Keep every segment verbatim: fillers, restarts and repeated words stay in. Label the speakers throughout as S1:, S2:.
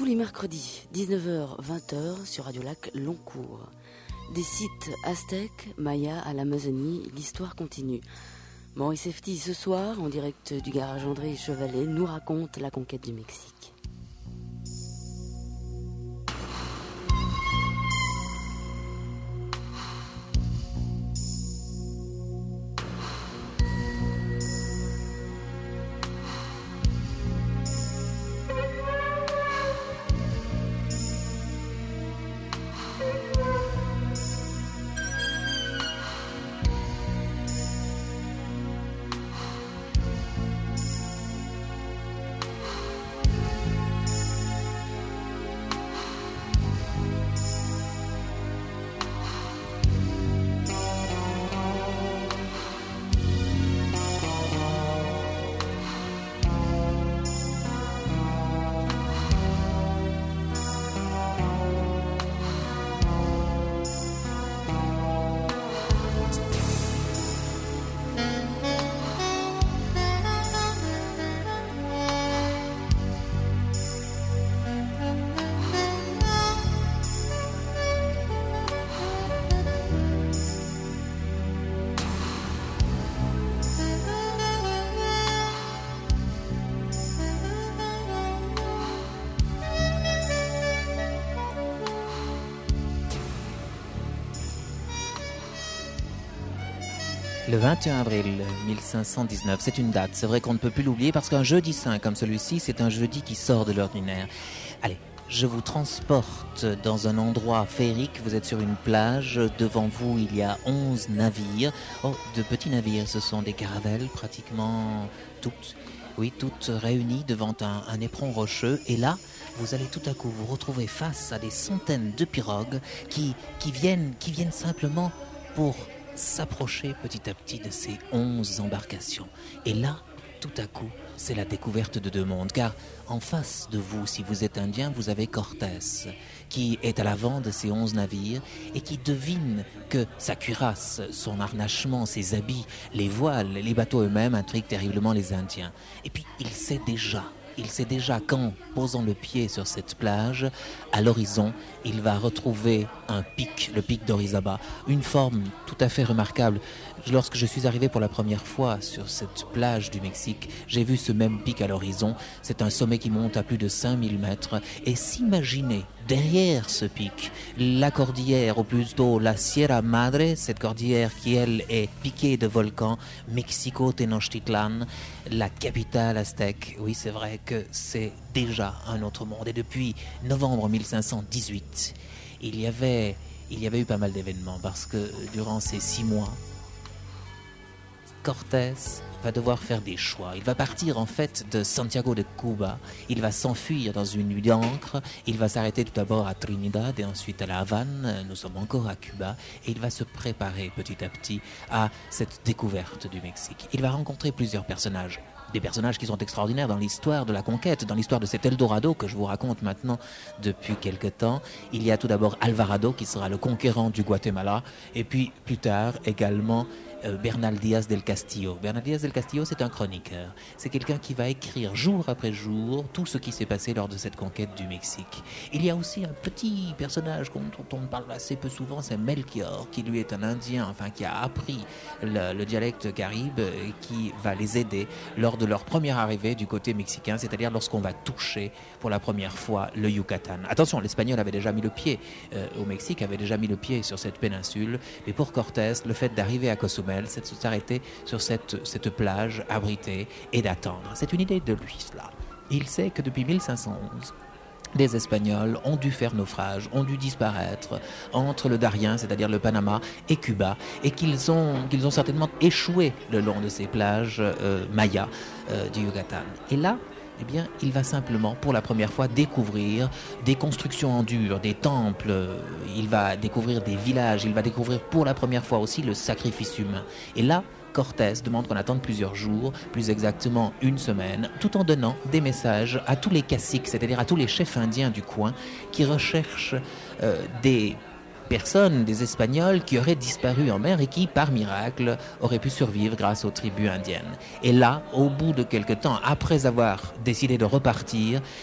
S1: tous les mercredis, dix-neuf heures vingt heures sur Radio Lac Longcourt. Des sites aztèques, mayas à l'Amazonie, l'histoire continue. Maurice Efti, ce soir, en direct du garage André Chevalet, nous raconte la conquête du Mexique.
S2: Le vingt et un avril mille cinq cent dix-neuf, c'est une date, c'est vrai qu'on ne peut plus l'oublier parce qu'un jeudi saint comme celui-ci, c'est un jeudi qui sort de l'ordinaire. Allez, je vous transporte dans un endroit féerique, vous êtes sur une plage, devant vous il y a onze navires, oh, de petits navires, ce sont des caravelles pratiquement toutes, oui, toutes réunies devant un, un éperon rocheux, et là, vous allez tout à coup vous retrouver face à des centaines de pirogues qui, qui, viennent, qui viennent simplement pour s'approcher petit à petit de ces onze embarcations. Et là, tout à coup, c'est la découverte de deux mondes. Car en face de vous, si vous êtes indien, vous avez Cortés, qui est à l'avant de ces onze navires et qui devine que sa cuirasse, son harnachement, ses habits, les voiles, les bateaux eux-mêmes intriguent terriblement les Indiens. Et puis, il sait déjà Il sait déjà qu'en posant le pied sur cette plage, à l'horizon, il va retrouver un pic, le pic d'Orizaba, une forme tout à fait remarquable. Lorsque je suis arrivé pour la première fois sur cette plage du Mexique, j'ai vu ce même pic à l'horizon. C'est un sommet qui monte à plus de cinq mille mètres. Et s'imaginer derrière ce pic, la cordillère, ou plutôt la Sierra Madre, cette cordillère qui, elle, est piquée de volcans, Mexico Tenochtitlan, la capitale aztèque. Oui, c'est vrai que c'est déjà un autre monde. Et depuis novembre mille cinq cent dix-huit, il y avait, il y avait eu pas mal d'événements parce que durant ces six mois, Cortés va devoir faire des choix. Il va partir en fait de Santiago de Cuba, il va s'enfuir dans une nuit d'encre, il va s'arrêter tout d'abord à Trinidad et ensuite à La Havane, nous sommes encore à Cuba, et il va se préparer petit à petit à cette découverte du Mexique. Il va rencontrer plusieurs personnages. Des personnages qui sont extraordinaires dans l'histoire de la conquête, dans l'histoire de cet Eldorado que je vous raconte maintenant depuis quelque temps. Il y a tout d'abord Alvarado qui sera le conquérant du Guatemala, et puis plus tard également euh, Bernal Díaz del Castillo. Bernal Díaz del Castillo, c'est un chroniqueur. C'est quelqu'un qui va écrire jour après jour tout ce qui s'est passé lors de cette conquête du Mexique. Il y a aussi un petit personnage dont on parle assez peu souvent, c'est Melchior, qui lui est un Indien, enfin qui a appris le, le dialecte caribe et qui va les aider lors de leur première arrivée du côté mexicain, c'est-à-dire lorsqu'on va toucher pour la première fois le Yucatan. Attention, l'Espagnol avait déjà mis le pied euh, au Mexique, avait déjà mis le pied sur cette péninsule, mais pour Cortés, le fait d'arriver à Cozumel, c'est de s'arrêter sur cette, cette plage abritée et d'attendre. C'est une idée de lui, cela. Il sait que depuis mille cinq cent onze, les Espagnols ont dû faire naufrage, ont dû disparaître entre le Darien, c'est-à-dire le Panama, et Cuba, et qu'ils ont, qu'ils ont certainement échoué le long de ces plages euh, mayas euh, du Yucatan. Et là, eh bien, il va simplement, pour la première fois, découvrir des constructions en dur, des temples, il va découvrir des villages, il va découvrir pour la première fois aussi le sacrifice humain. Et là, Cortés demande qu'on attende plusieurs jours, plus exactement une semaine, tout en donnant des messages à tous les caciques, c'est-à-dire à tous les chefs indiens du coin qui recherchent euh, des personnes, des Espagnols qui auraient disparu en mer et qui, par miracle, auraient pu survivre grâce aux tribus indiennes. Et là, au bout de quelque temps, après avoir décidé de repartir,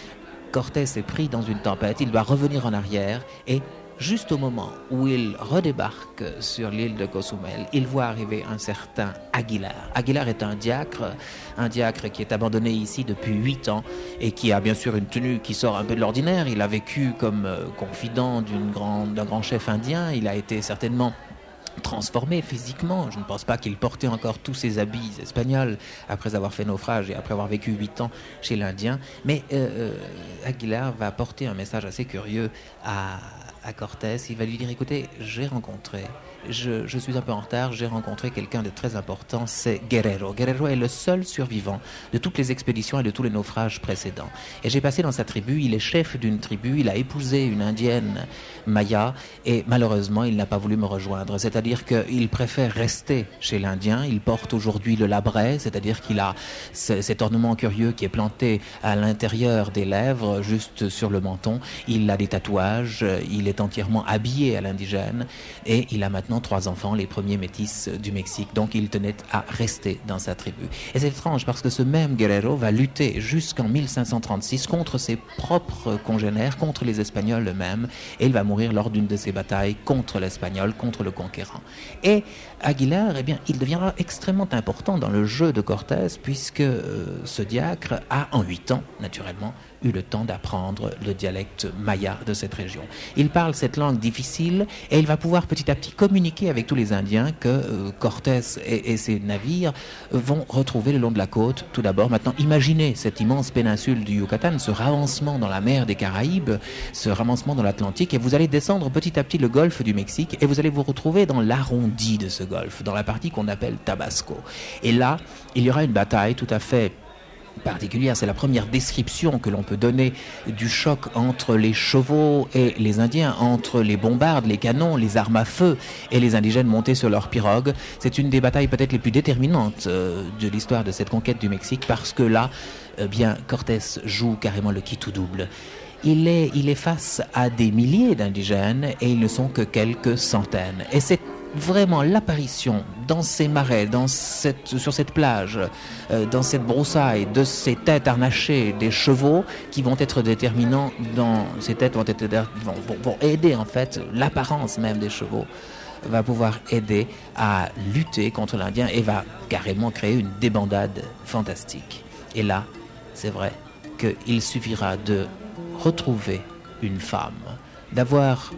S2: Cortés est pris dans une tempête, il doit revenir en arrière et juste au moment où il redébarque sur l'île de Cozumel, il voit arriver un certain Aguilar. Aguilar est un diacre, un diacre qui est abandonné ici depuis huit ans et qui a bien sûr une tenue qui sort un peu de l'ordinaire. Il a vécu comme euh, confident d'une grande, d'un grand chef indien. Il a été certainement transformé physiquement. Je ne pense pas qu'il portait encore tous ses habits espagnols après avoir fait naufrage et après avoir vécu huit ans chez l'Indien. Mais euh, euh, Aguilar va porter un message assez curieux à, à Cortés. Il va lui dire, écoutez, j'ai rencontré, je, je suis un peu en retard, j'ai rencontré quelqu'un de très important, c'est Guerrero. Guerrero est le seul survivant de toutes les expéditions et de tous les naufrages précédents. Et j'ai passé dans sa tribu, il est chef d'une tribu, il a épousé une indienne Maya et malheureusement il n'a pas voulu me rejoindre. C'est-à-dire qu'il préfère rester chez l'Indien, il porte aujourd'hui le labret, c'est-à-dire qu'il a ce, cet ornement curieux qui est planté à l'intérieur des lèvres, juste sur le menton. Il a des tatouages, il est entièrement habillé à l'indigène et il a maintenant trois enfants, les premiers métis du Mexique. Donc il tenait à rester dans sa tribu. Et c'est étrange parce que ce même Guerrero va lutter jusqu'en mille cinq cent trente-six contre ses propres congénères, contre les Espagnols eux-mêmes, et il va mourir lors d'une de ces batailles contre l'Espagnol, contre le conquérant. Et Aguilar, eh bien, il deviendra extrêmement important dans le jeu de Cortés puisque euh, ce diacre a, en huit ans, naturellement, eu le temps d'apprendre le dialecte maya de cette région. Il parle cette langue difficile et il va pouvoir petit à petit communiquer avec tous les Indiens que euh, Cortés et, et ses navires vont retrouver le long de la côte. Tout d'abord, maintenant, imaginez cette immense péninsule du Yucatan, ce ravancement dans la mer des Caraïbes, ce ravancement dans l'Atlantique, et vous allez descendre petit à petit le golfe du Mexique et vous allez vous retrouver dans l'arrondi de ce golfe, dans la partie qu'on appelle Tabasco. Et là, il y aura une bataille tout à fait particulière. C'est la première description que l'on peut donner du choc entre les chevaux et les Indiens, entre les bombardes, les canons, les armes à feu et les indigènes montés sur leurs pirogues. C'est une des batailles peut-être les plus déterminantes euh, de l'histoire de cette conquête du Mexique parce que là, euh, bien, Cortés joue carrément le qui tout double. Il est, il est face à des milliers d'indigènes et ils ne sont que quelques centaines. Et c'est vraiment l'apparition dans ces marais, dans cette, sur cette plage, euh, dans cette broussaille, de ces têtes harnachées des chevaux qui vont être déterminants. Dans ces têtes vont, être, vont, vont, vont aider en fait l'apparence même des chevaux, va pouvoir aider à lutter contre l'Indien et va carrément créer une débandade fantastique. Et là, c'est vrai qu'il suffira de retrouver une femme, d'avoir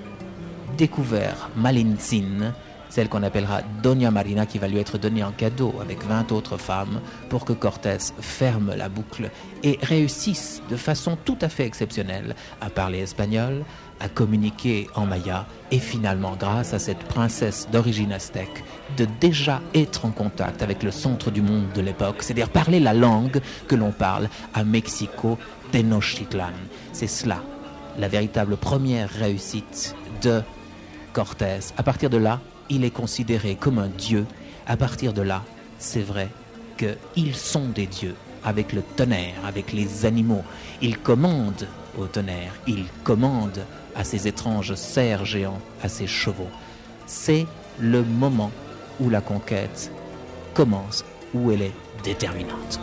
S2: découvert Malintzin, celle qu'on appellera Doña Marina, qui va lui être donnée en cadeau avec vingt autres femmes pour que Cortés ferme la boucle et réussisse de façon tout à fait exceptionnelle à parler espagnol, à communiquer en maya et finalement, grâce à cette princesse d'origine aztèque, de déjà être en contact avec le centre du monde de l'époque, c'est-à-dire parler la langue que l'on parle à Mexico, Tenochtitlan. C'est cela, la véritable première réussite de Cortés. À partir de là, il est considéré comme un dieu. À partir de là, c'est vrai qu'ils sont des dieux, avec le tonnerre, avec les animaux. Ils commandent au tonnerre, ils commandent à ces étranges cerfs géants, à ces chevaux. C'est le moment où la conquête commence, où elle est déterminante.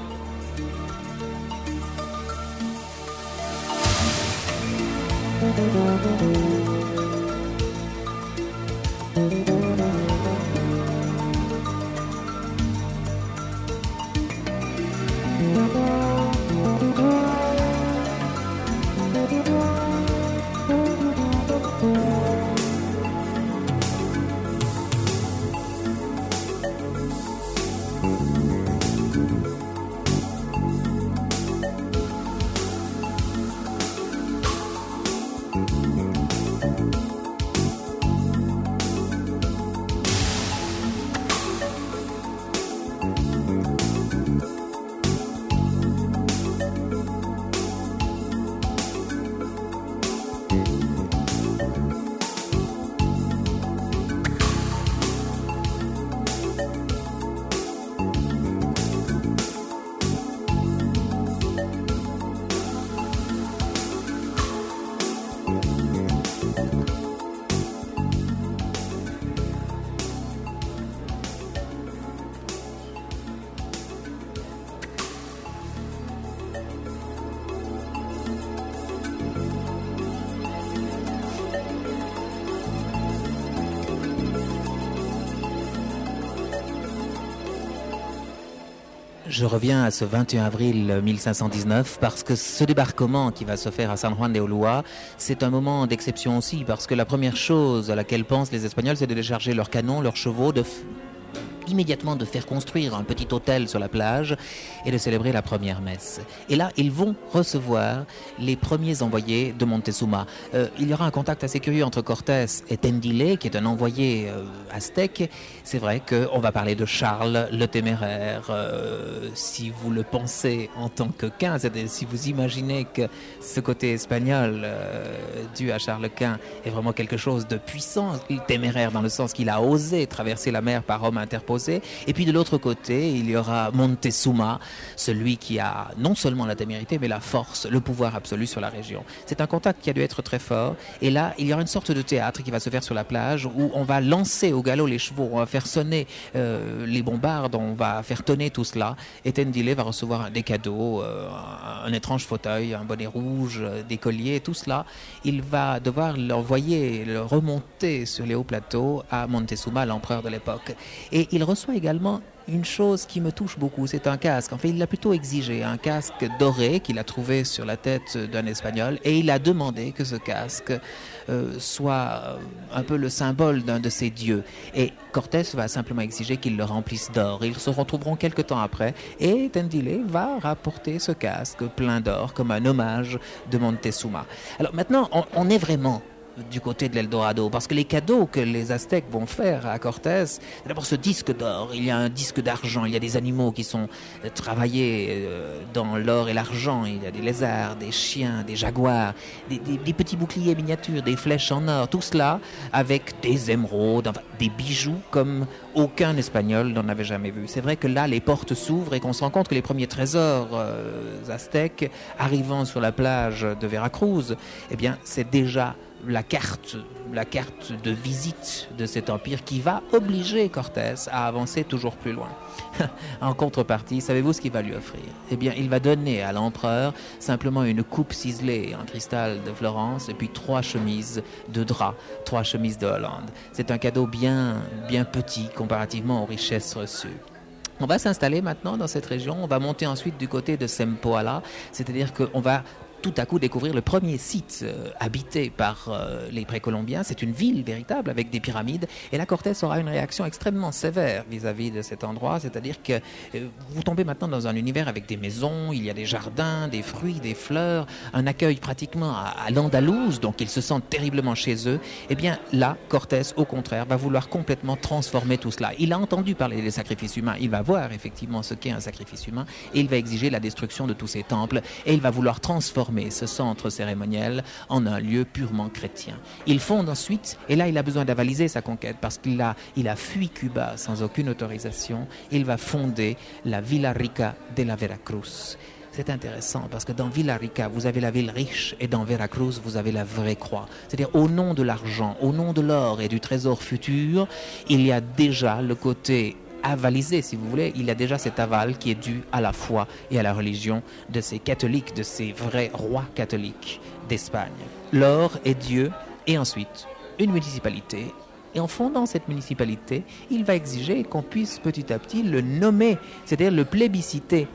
S2: Je reviens à ce vingt et un avril mille cinq cent dix-neuf parce que ce débarquement qui va se faire à San Juan de Ulúa, c'est un moment d'exception aussi parce que la première chose à laquelle pensent les Espagnols, c'est de décharger leurs canons, leurs chevaux, de f... immédiatement de faire construire un petit hôtel sur la plage et de célébrer la première messe. Et là, ils vont recevoir les premiers envoyés de Montezuma. Euh, il y aura un contact assez curieux entre Cortés et Tendile, qui est un envoyé euh, aztèque. C'est vrai qu'on va parler de Charles le Téméraire. Euh, si vous le pensez en tant que Quint, c'est-à-dire si vous imaginez que ce côté espagnol euh, dû à Charles Quint est vraiment quelque chose de puissant, téméraire dans le sens qu'il a osé traverser la mer par homme interposé. Et puis de l'autre côté, il y aura Montezuma, celui qui a non seulement la témérité, mais la force, le pouvoir absolu sur la région. C'est un contact qui a dû être très fort. Et là, il y aura une sorte de théâtre qui va se faire sur la plage où on va lancer au galop les chevaux, on va faire sonner euh, les bombardes, on va faire tonner tout cela. Et Tendile va recevoir des cadeaux, euh, un, un étrange fauteuil, un bonnet rouge, euh, des colliers, tout cela. Il va devoir l'envoyer, le remonter sur les hauts plateaux à Montezuma, l'empereur de l'époque. Et il reçoit également une chose qui me touche beaucoup, c'est un casque. En fait, il l'a plutôt exigé, un casque doré qu'il a trouvé sur la tête d'un Espagnol, et il a demandé que ce casque euh, soit un peu le symbole d'un de ses dieux. Et Cortés va simplement exiger qu'il le remplisse d'or. Ils se retrouveront quelque temps après, et Tendile va rapporter ce casque plein d'or comme un hommage de Montezuma. Alors maintenant, on, on est vraiment du côté de l'Eldorado, parce que les cadeaux que les Aztèques vont faire à Cortés, c'est d'abord ce disque d'or, il y a un disque d'argent, il y a des animaux qui sont travaillés dans l'or et l'argent, il y a des lézards, des chiens, des jaguars, des, des, des petits boucliers miniatures, des flèches en or, tout cela avec des émeraudes, enfin, des bijoux comme aucun Espagnol n'en avait jamais vu. C'est vrai que là, les portes s'ouvrent et qu'on se rend compte que les premiers trésors euh, aztèques arrivant sur la plage de Veracruz, eh bien, c'est déjà la carte, la carte de visite de cet empire qui va obliger Cortés à avancer toujours plus loin. En contrepartie, savez-vous ce qu'il va lui offrir? Eh bien, il va donner à l'empereur simplement une coupe ciselée en cristal de Florence et puis trois chemises de drap, trois chemises de Hollande. C'est un cadeau bien, bien petit comparativement aux richesses reçues. On va s'installer maintenant dans cette région, on va monter ensuite du côté de Zempoala, c'est-à-dire qu'on va tout à coup découvrir le premier site euh, habité par euh, les précolombiens. C'est une ville véritable avec des pyramides. Et là, Cortés aura une réaction extrêmement sévère vis-à-vis de cet endroit. C'est-à-dire que euh, vous tombez maintenant dans un univers avec des maisons, il y a des jardins, des fruits, des fleurs, un accueil pratiquement à, à l'andalouse, donc ils se sentent terriblement chez eux. Eh bien là, Cortés, au contraire, va vouloir complètement transformer tout cela. Il a entendu parler des sacrifices humains. Il va voir effectivement ce qu'est un sacrifice humain et il va exiger la destruction de tous ces temples et il va vouloir transformer ce centre cérémoniel en un lieu purement chrétien. Il fonde ensuite, et là il a besoin d'avaliser sa conquête parce qu'il a, il a fui Cuba sans aucune autorisation, il va fonder la Villa Rica de la Veracruz. C'est intéressant parce que dans Villa Rica, vous avez la ville riche et dans Veracruz, vous avez la vraie croix. C'est-à-dire au nom de l'argent, au nom de l'or et du trésor futur, il y a déjà le côté avalisé, si vous voulez, il y a déjà cet aval qui est dû à la foi et à la religion de ces catholiques, de ces vrais rois catholiques d'Espagne. L'or est Dieu, et ensuite une municipalité. Et en fondant cette municipalité, il va exiger qu'on puisse petit à petit le nommer, c'est-à-dire le plébisciter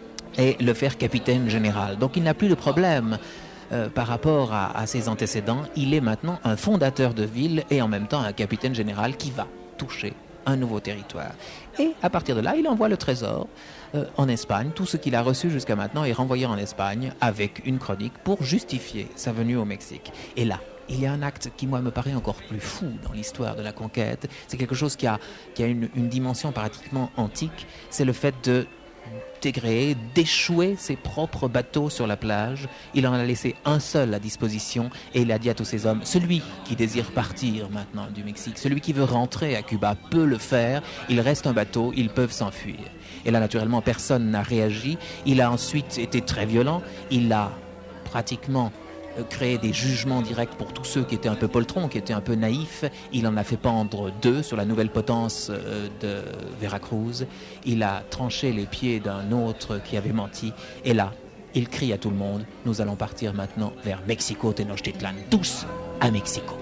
S2: et le faire capitaine général. Donc il n'a plus de problème Euh, par rapport à, à ses antécédents. Il est maintenant un fondateur de ville et en même temps un capitaine général qui va toucher un nouveau territoire. Et à partir de là, il envoie le trésor euh, en Espagne. Tout ce qu'il a reçu jusqu'à maintenant est renvoyé en Espagne avec une chronique pour justifier sa venue au Mexique. Et là, il y a un acte qui, moi, me paraît encore plus fou dans l'histoire de la conquête. C'est quelque chose qui a, qui a une, une dimension pratiquement antique. C'est le fait de dégréer, d'échouer ses propres bateaux sur la plage. Il en a laissé un seul à disposition et il a dit à tous ces hommes, celui qui désire partir maintenant du Mexique, celui qui veut rentrer à Cuba peut le faire, il reste un bateau, ils peuvent s'enfuir. Et là, naturellement, personne n'a réagi. Il a ensuite été très violent, il a pratiquement créer des jugements directs pour tous ceux qui étaient un peu poltrons, qui étaient un peu naïfs. Il en a fait pendre deux sur la nouvelle potence de Veracruz. Il a tranché les pieds d'un autre qui avait menti. Et là, il crie à tout le monde, nous allons partir maintenant vers Mexico Tenochtitlan, tous à Mexico.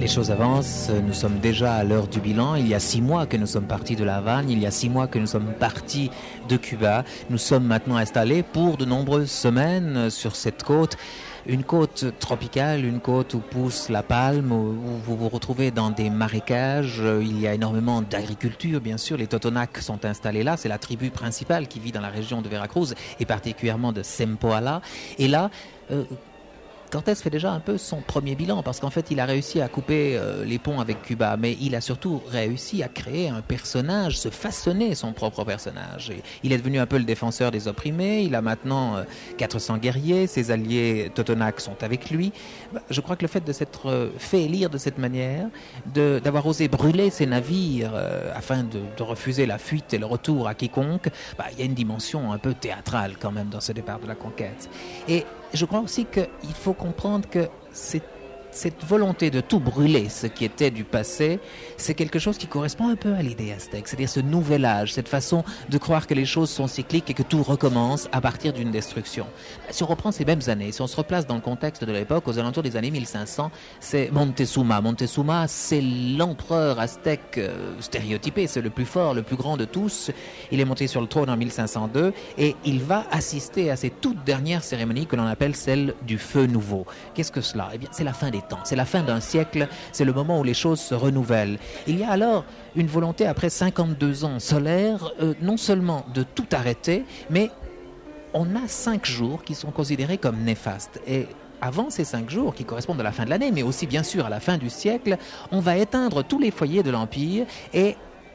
S2: Les choses avancent, nous sommes déjà à l'heure du bilan. Il y a six mois que nous sommes partis de La Havane, il y a six mois que nous sommes partis de Cuba. Nous sommes maintenant installés pour de nombreuses semaines sur cette côte. Une côte tropicale, une côte où pousse la palme, où vous vous retrouvez dans des marécages. Il y a énormément d'agriculture, bien sûr. Les Totonacs sont installés là. C'est la tribu principale qui vit dans la région de Veracruz et particulièrement de Sempoala. Et là, euh, Cortés fait déjà un peu son premier bilan parce qu'en fait il a réussi à couper euh, les ponts avec Cuba, mais il a surtout réussi à créer un personnage, se façonner son propre personnage. Et il est devenu un peu le défenseur des opprimés, il a maintenant euh, quatre cents guerriers, ses alliés Totonacs sont avec lui. Bah, je crois que le fait de s'être euh, fait élire de cette manière, de, d'avoir osé brûler ses navires euh, afin de, de refuser la fuite et le retour à quiconque, bah, il y a une dimension un peu théâtrale quand même dans ce départ de la conquête. Et je crois aussi qu'il faut comprendre que c'est, cette volonté de tout brûler, ce qui était du passé, c'est quelque chose qui correspond un peu à l'idée aztèque, c'est-à-dire ce nouvel âge, cette façon de croire que les choses sont cycliques et que tout recommence à partir d'une destruction. Si on reprend ces mêmes années, si on se replace dans le contexte de l'époque, aux alentours des années mille cinq cents, c'est Montezuma. Montezuma, c'est l'empereur aztèque euh, stéréotypé, c'est le plus fort, le plus grand de tous. Il est monté sur le trône en mille cinq cent deux et il va assister à ces toutes dernières cérémonies que l'on appelle celle du feu nouveau. Qu'est-ce que cela ? Eh bien, c'est la fin des temps, c'est la fin d'un siècle, c'est le moment où les choses se renouvellent. Il y a alors une volonté, après cinquante-deux ans solaires, euh, non seulement de tout arrêter, mais on a cinq jours qui sont considérés comme néfastes. Et avant ces cinq jours, qui correspondent à la fin de l'année, mais aussi bien sûr à la fin du siècle, on va éteindre tous les foyers de l'Empire et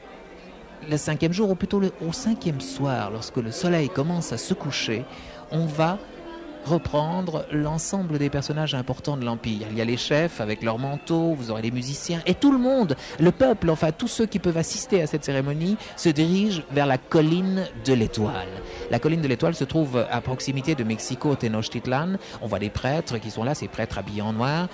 S2: le cinquième jour, ou plutôt le, au cinquième soir, lorsque le soleil commence à se coucher, on va reprendre l'ensemble des personnages importants de l'Empire. Il y a les chefs avec leurs manteaux, vous aurez les musiciens, et tout le monde, le peuple, enfin tous ceux qui peuvent assister à cette cérémonie, se dirigent vers la colline de l'Étoile. La colline de l'Étoile se trouve à proximité de Mexico, Tenochtitlan. On voit des prêtres qui sont là, ces prêtres habillés en noir,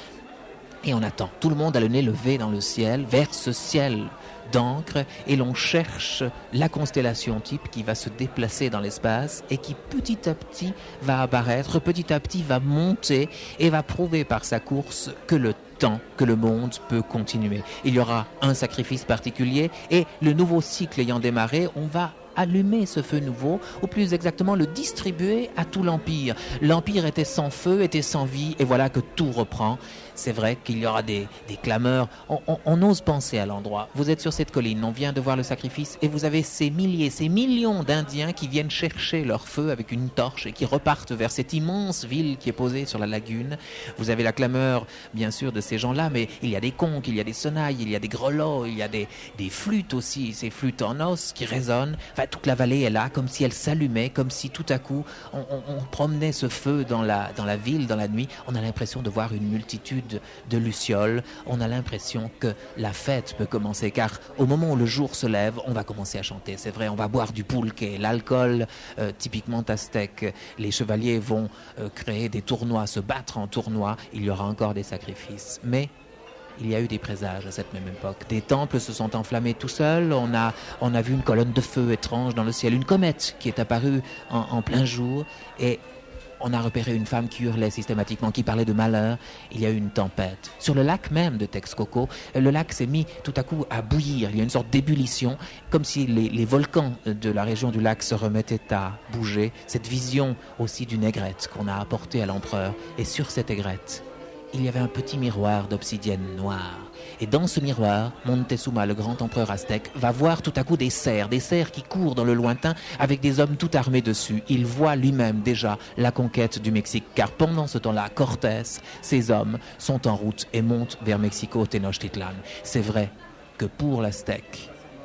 S2: et on attend. Tout le monde a le nez levé dans le ciel, vers ce ciel d'encre, et l'on cherche la constellation type qui va se déplacer dans l'espace et qui petit à petit va apparaître, petit à petit va monter et va prouver par sa course que le temps, que le monde peut continuer. Il y aura un sacrifice particulier et le nouveau cycle ayant démarré, on va allumer ce feu nouveau, ou plus exactement le distribuer à tout l'Empire. L'Empire était sans feu, était sans vie, et voilà que tout reprend. C'est vrai qu'il y aura des, des clameurs. On, on, on ose penser à l'endroit. Vous êtes sur cette colline, on vient de voir le sacrifice, et vous avez ces milliers, ces millions d'Indiens qui viennent chercher leur feu avec une torche et qui repartent vers cette immense ville qui est posée sur la lagune. Vous avez la clameur, bien sûr, de ces gens-là, mais il y a des conques, il y a des sonnailles, il y a des grelots, il y a des, des flûtes aussi, ces flûtes en os qui résonnent. Enfin, toute la vallée est là, comme si elle s'allumait, comme si tout à coup on, on, on promenait ce feu dans la, dans la ville, dans la nuit. On a l'impression de voir une multitude de, de lucioles. On a l'impression que la fête peut commencer, car au moment où le jour se lève, on va commencer à chanter. C'est vrai, on va boire du pulque, l'alcool euh, typiquement aztèque. Les chevaliers vont euh, créer des tournois, se battre en tournois. Il y aura encore des sacrifices. Mais il y a eu des présages à cette même époque. Des temples se sont enflammés tout seuls. On a, on a vu une colonne de feu étrange dans le ciel, une comète qui est apparue en, en plein jour. Et on a repéré une femme qui hurlait systématiquement, qui parlait de malheur. Il y a eu une tempête. Sur le lac même de Texcoco, le lac s'est mis tout à coup à bouillir. Il y a une sorte d'ébullition, comme si les, les volcans de la région du lac se remettaient à bouger. Cette vision aussi d'une aigrette qu'on a apportée à l'empereur. Et sur cette aigrette, il y avait un petit miroir d'obsidienne noire. Et dans ce miroir, Montezuma, le grand empereur aztèque, va voir tout à coup des cerfs, des cerfs qui courent dans le lointain avec des hommes tout armés dessus. Il voit lui-même déjà la conquête du Mexique, car pendant ce temps-là, Cortés, ces hommes, sont en route et montent vers Mexico, Tenochtitlan. C'est vrai que pour l'Aztèque,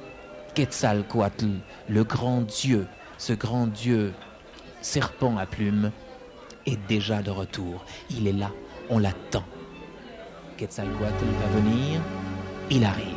S2: Quetzalcoatl, le grand dieu, ce grand dieu serpent à plumes, est déjà de retour. Il est là. On l'attend. Quetzalcoatl va venir, il arrive.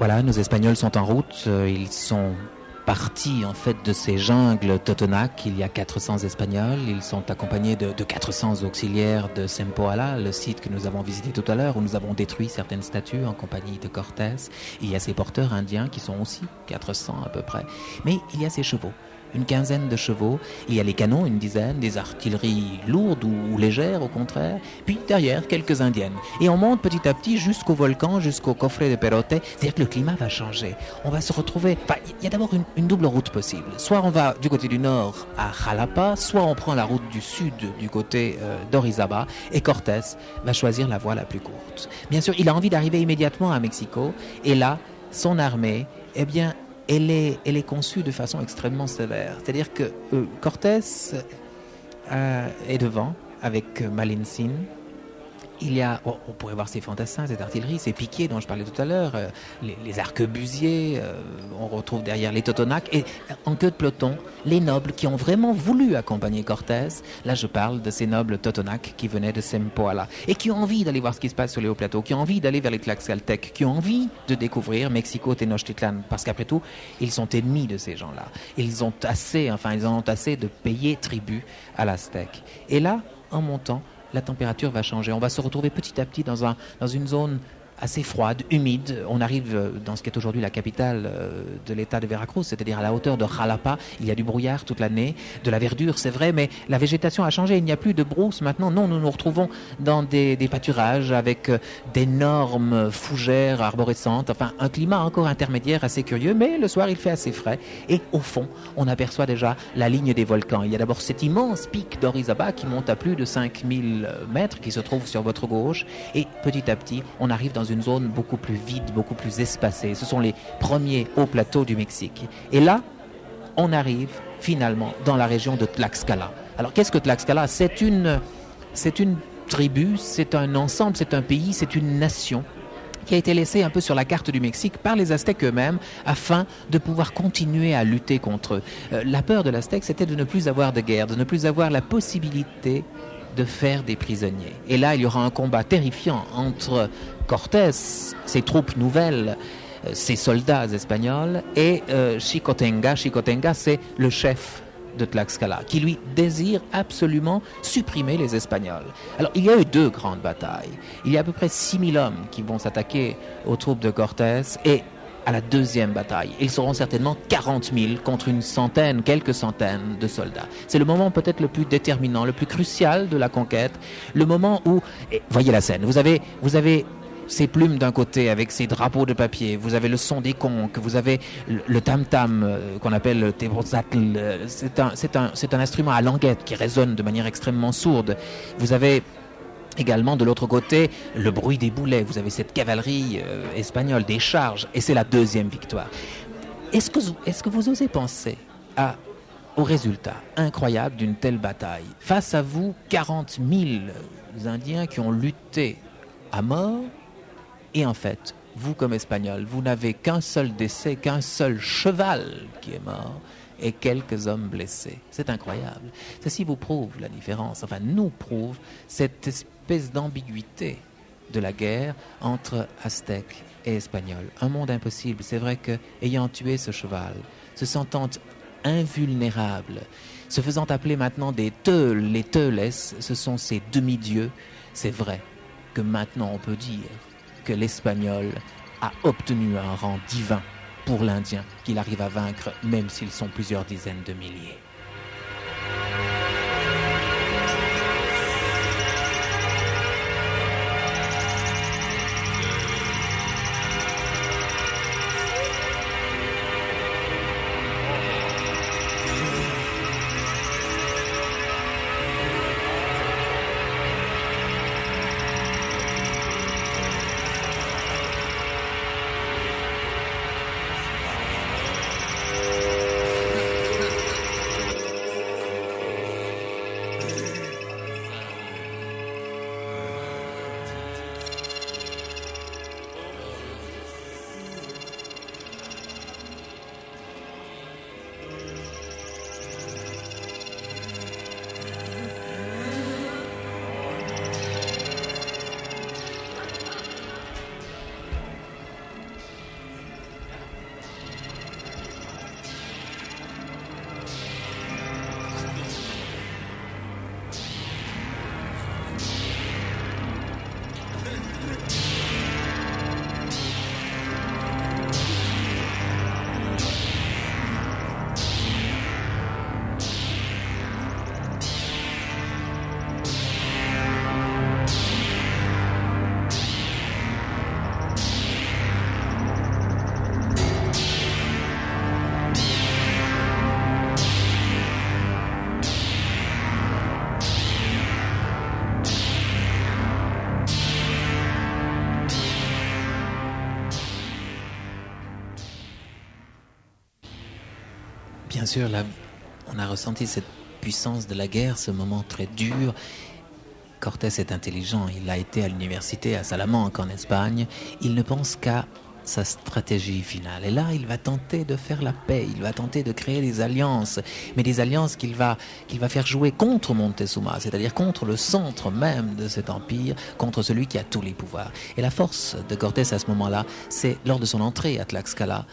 S2: Voilà, nos Espagnols sont en route. Ils sont partis en fait de ces jungles Totonac. Il y a quatre cents Espagnols. Ils sont accompagnés de, de quatre cents auxiliaires de Zempoala, le site que nous avons visité tout à l'heure, où nous avons détruit certaines statues en compagnie de Cortés. Il y a ces porteurs indiens qui sont aussi quatre cents à peu près. Mais il y a ces chevaux. Une quinzaine de chevaux, il y a les canons, une dizaine, des artilleries lourdes ou, ou légères au contraire, puis derrière quelques indiennes. Et on monte petit à petit jusqu'au volcan, jusqu'au Cofre de Perote, c'est-à-dire que le climat va changer. On va se retrouver, enfin, il y a d'abord une, une double route possible. Soit on va du côté du nord à Jalapa, soit on prend la route du sud du côté euh, d'Orizaba, et Cortés va choisir la voie la plus courte. Bien sûr, il a envie d'arriver immédiatement à Mexico, et là, son armée, eh bien, Elle est, elle est conçue de façon extrêmement sévère. C'est-à-dire que euh, Cortés euh, est devant avec euh, Malintzin. Il y a, oh, on pourrait voir ces fantassins, cette artillerie, ces piquiers dont je parlais tout à l'heure, euh, les, les arquebusiers, euh, on retrouve derrière les Totonacs, et en queue de peloton, les nobles qui ont vraiment voulu accompagner Cortés. Là, je parle de ces nobles Totonacs qui venaient de Zempoala et qui ont envie d'aller voir ce qui se passe sur les hauts plateaux, qui ont envie d'aller vers les Tlaxcaltèques, qui ont envie de découvrir Mexico Tenochtitlan, parce qu'après tout, ils sont ennemis de ces gens-là. Ils ont assez, enfin, ils en ont assez de payer tribut à l'Aztèque. Et là, en montant, la température va changer. On va se retrouver petit à petit dans, un, dans une zone assez froide, humide. On arrive dans ce qui est aujourd'hui la capitale de l'état de Veracruz, c'est-à-dire à la hauteur de Jalapa. Il y a du brouillard toute l'année, de la verdure, c'est vrai, mais la végétation a changé. Il n'y a plus de brousse maintenant. Non, nous nous retrouvons dans des, des pâturages avec d'énormes fougères arborescentes. Enfin, un climat encore intermédiaire assez curieux, mais le soir, il fait assez frais. Et au fond, on aperçoit déjà la ligne des volcans. Il y a d'abord cet immense pic d'Orizaba qui monte à plus de cinq mille mètres, qui se trouve sur votre gauche. Et petit à petit, on arrive dans une zone beaucoup plus vide, beaucoup plus espacée. Ce sont les premiers hauts plateaux du Mexique. Et là, on arrive finalement dans la région de Tlaxcala. Alors, qu'est-ce que Tlaxcala ? C'est une, c'est une tribu, c'est un ensemble, c'est un pays, c'est une nation qui a été laissée un peu sur la carte du Mexique par les Aztèques eux-mêmes afin de pouvoir continuer à lutter contre eux. Euh, la peur de l'Aztèque, c'était de ne plus avoir de guerre, de ne plus avoir la possibilité de faire des prisonniers. Et là, il y aura un combat terrifiant entre Cortés, ses troupes nouvelles, ses soldats espagnols, et euh, Xicotenga. Xicotenga, c'est le chef de Tlaxcala, qui lui désire absolument supprimer les Espagnols. Alors, il y a eu deux grandes batailles. Il y a à peu près six mille hommes qui vont s'attaquer aux troupes de Cortés, et à la deuxième bataille, ils seront certainement quarante mille contre une centaine, quelques centaines de soldats. C'est le moment peut-être le plus déterminant, le plus crucial de la conquête, le moment où, et voyez la scène, vous avez, vous avez ces plumes d'un côté avec ces drapeaux de papier, vous avez le son des conques, vous avez le, le tam-tam euh, qu'on appelle le tepotzatl, euh, c'est un, c'est un, c'est un instrument à languette qui résonne de manière extrêmement sourde. Vous avez également de l'autre côté le bruit des boulets, vous avez cette cavalerie euh, espagnole, des charges, et c'est la deuxième victoire. Est-ce que, est-ce que vous osez penser à, au résultat incroyable d'une telle bataille? Face à vous, quarante mille Indiens qui ont lutté à mort, et en fait, vous comme Espagnol, vous n'avez qu'un seul décès, qu'un seul cheval qui est mort, et quelques hommes blessés. C'est incroyable. Ceci vous prouve la différence, enfin nous prouve cette espèce d'ambiguïté de la guerre entre Aztèques et Espagnols. Un monde impossible. C'est vrai que, ayant tué ce cheval, se sentant invulnérable, se faisant appeler maintenant des Teules, les Teules, ce sont ces demi-dieux, c'est vrai que maintenant on peut dire que l'Espagnol a obtenu un rang divin pour l'Indien qu'il arrive à vaincre, même s'ils sont plusieurs dizaines de milliers. Bien sûr, là, on a ressenti cette puissance de la guerre, ce moment très dur. Cortés est intelligent, il a été à l'université à Salamanque en Espagne. Il ne pense qu'à sa stratégie finale. Et là, il va tenter de faire la paix, il va tenter de créer des alliances, mais des alliances qu'il va, qu'il va faire jouer contre Montezuma, c'est-à-dire contre le centre même de cet empire, contre celui qui a tous les pouvoirs. Et la force de Cortés à ce moment-là, c'est lors de son entrée à Tlaxcala.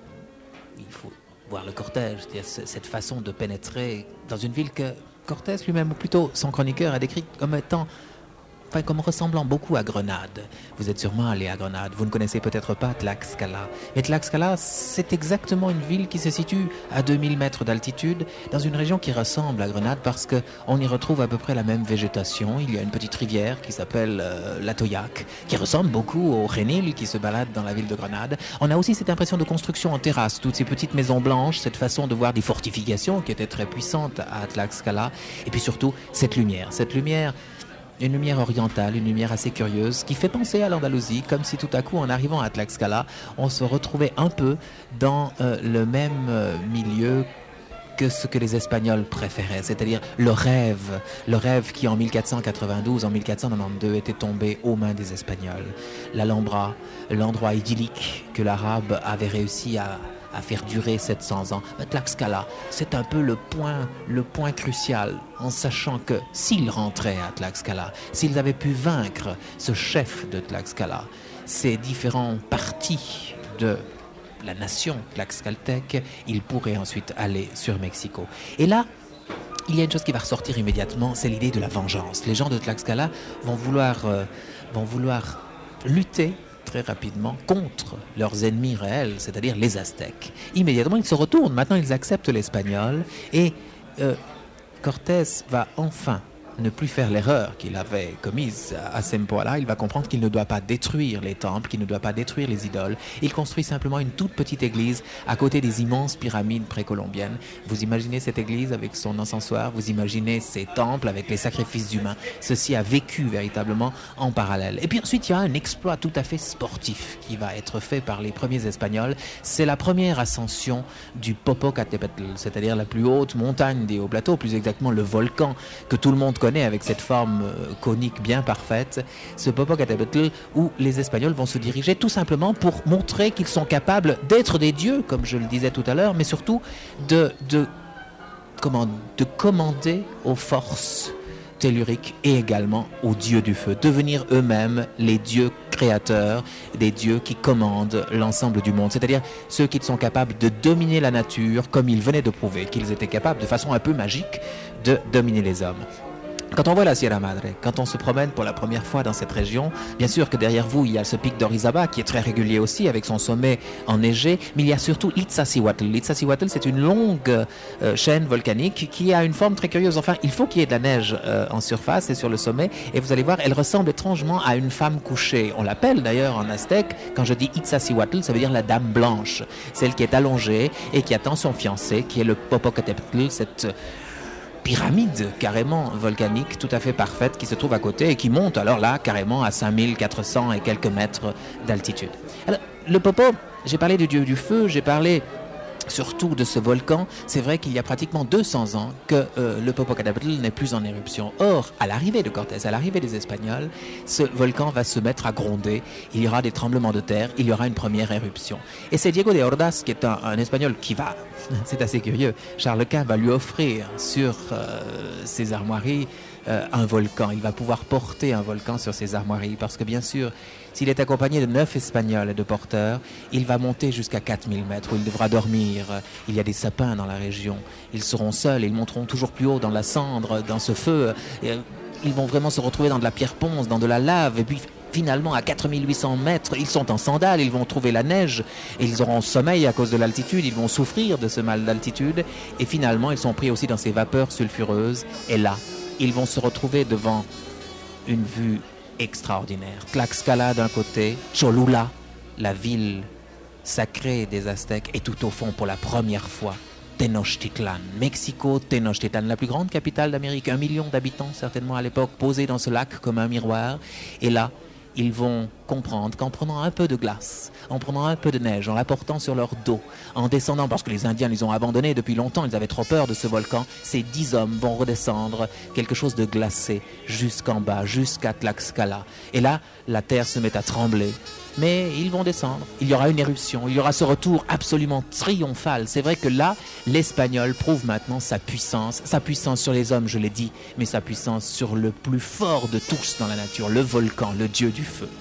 S2: Il faut voir le cortège, c'est-à-dire cette façon de pénétrer dans une ville que Cortés lui-même, ou plutôt son chroniqueur, a décrit comme étant, enfin comme ressemblant beaucoup à Grenade. Vous êtes sûrement allé à Grenade, vous ne connaissez peut-être pas Tlaxcala. Mais Tlaxcala, c'est exactement une ville qui se situe à deux mille mètres d'altitude, dans une région qui ressemble à Grenade parce qu'on y retrouve à peu près la même végétation. Il y a une petite rivière qui s'appelle euh, la Toyac, qui ressemble beaucoup au Genil qui se balade dans la ville de Grenade. On a aussi cette impression de construction en terrasse, toutes ces petites maisons blanches, cette façon de voir des fortifications qui étaient très puissantes à Tlaxcala, et puis surtout cette lumière, cette lumière une lumière orientale, une lumière assez curieuse, qui fait penser à l'Andalousie, comme si tout à coup, en arrivant à Tlaxcala, on se retrouvait un peu dans euh, le même euh, milieu que ce que les Espagnols préféraient, c'est-à-dire le rêve, le rêve qui en mille quatre cent quatre-vingt-douze, en mille quatre cent quatre-vingt-douze était tombé aux mains des Espagnols. L'Alhambra, l'endroit idyllique que l'Arabe avait réussi à à faire durer sept cents ans. Mais Tlaxcala, c'est un peu le point, le point crucial, en sachant que s'ils rentraient à Tlaxcala, s'ils avaient pu vaincre ce chef de Tlaxcala, ces différents partis de la nation tlaxcaltèque, ils pourraient ensuite aller sur Mexico. Et là, il y a une chose qui va ressortir immédiatement, c'est l'idée de la vengeance. Les gens de Tlaxcala vont vouloir, euh, vont vouloir lutter très rapidement contre leurs ennemis réels, c'est-à-dire les Aztèques. Immédiatement, ils se retournent. Maintenant, ils acceptent l'espagnol et euh, Cortés va enfin ne plus faire l'erreur qu'il avait commise à Zempoala. Il va comprendre qu'il ne doit pas détruire les temples, qu'il ne doit pas détruire les idoles. Il construit simplement une toute petite église à côté des immenses pyramides précolombiennes. Vous imaginez cette église avec son encensoir, vous imaginez ces temples avec les sacrifices humains. Ceci a vécu véritablement en parallèle. Et puis ensuite, il y a un exploit tout à fait sportif qui va être fait par les premiers Espagnols. C'est la première ascension du Popocatépetl, c'est-à-dire la plus haute montagne des hauts plateaux, plus exactement le volcan que tout le monde connaît avec cette forme euh, conique bien parfaite, ce Popocatépetl où les Espagnols vont se diriger tout simplement pour montrer qu'ils sont capables d'être des dieux, comme je le disais tout à l'heure, mais surtout de, de, comment, de commander aux forces telluriques et également aux dieux du feu, devenir eux-mêmes les dieux créateurs, des dieux qui commandent l'ensemble du monde, c'est-à-dire ceux qui sont capables de dominer la nature comme ils venaient de prouver qu'ils étaient capables de façon un peu magique de dominer les hommes. Quand on voit la Sierra Madre, quand on se promène pour la première fois dans cette région, bien sûr que derrière vous, il y a ce pic d'Orizaba qui est très régulier aussi avec son sommet enneigé, mais il y a surtout l'Iztaccíhuatl. L'Iztaccíhuatl, c'est une longue euh, chaîne volcanique qui a une forme très curieuse. Enfin, il faut qu'il y ait de la neige euh, en surface et sur le sommet, et vous allez voir, elle ressemble étrangement à une femme couchée. On l'appelle d'ailleurs en aztèque, quand je dis Iztaccíhuatl, ça veut dire la dame blanche, celle qui est allongée et qui attend son fiancé, qui est le Popocatépetl, cette pyramide carrément volcanique tout à fait parfaite qui se trouve à côté et qui monte alors là carrément à cinq mille quatre cents et quelques mètres d'altitude. Alors le Popo, j'ai parlé du dieu du feu, j'ai parlé surtout de ce volcan. C'est vrai qu'il y a pratiquement deux cents ans que euh, le Popocatépetl n'est plus en éruption. Or, à l'arrivée de Cortés, à l'arrivée des Espagnols, ce volcan va se mettre à gronder. Il y aura des tremblements de terre, il y aura une première éruption. Et c'est Diego de Ordaz, qui est un, un Espagnol qui va, c'est assez curieux, Charles Quint va lui offrir sur euh, ses armoiries euh, un volcan. Il va pouvoir porter un volcan sur ses armoiries parce que bien sûr, s'il est accompagné de neuf Espagnols et de porteurs, il va monter jusqu'à quatre mille mètres où il devra dormir. Il y a des sapins dans la région. Ils seront seuls, ils monteront toujours plus haut dans la cendre, dans ce feu. Ils vont vraiment se retrouver dans de la pierre ponce, dans de la lave. Et puis finalement, à quatre mille huit cents mètres, ils sont en sandales, ils vont trouver la neige. Et ils auront sommeil à cause de l'altitude, ils vont souffrir de ce mal d'altitude. Et finalement, ils sont pris aussi dans ces vapeurs sulfureuses. Et là, ils vont se retrouver devant une vue extraordinaire. Tlaxcala d'un côté, Cholula, la ville sacrée des Aztèques, et tout au fond, pour la première fois, Tenochtitlan. Mexico, Tenochtitlan, la plus grande capitale d'Amérique, un million d'habitants certainement à l'époque, posée dans ce lac comme un miroir. Et là, ils vont comprendre qu'en prenant un peu de glace, en prenant un peu de neige, en la portant sur leur dos, en descendant, parce que les Indiens les ont abandonnés depuis longtemps, ils avaient trop peur de ce volcan, ces dix hommes vont redescendre quelque chose de glacé jusqu'en bas, jusqu'à Tlaxcala. Et là, la terre se met à trembler. Mais ils vont descendre, il y aura une éruption, il y aura ce retour absolument triomphal. C'est vrai que là, l'Espagnol prouve maintenant sa puissance, sa puissance sur les hommes, je l'ai dit, mais sa puissance sur le plus fort de tous dans la nature, le volcan, le dieu du feu.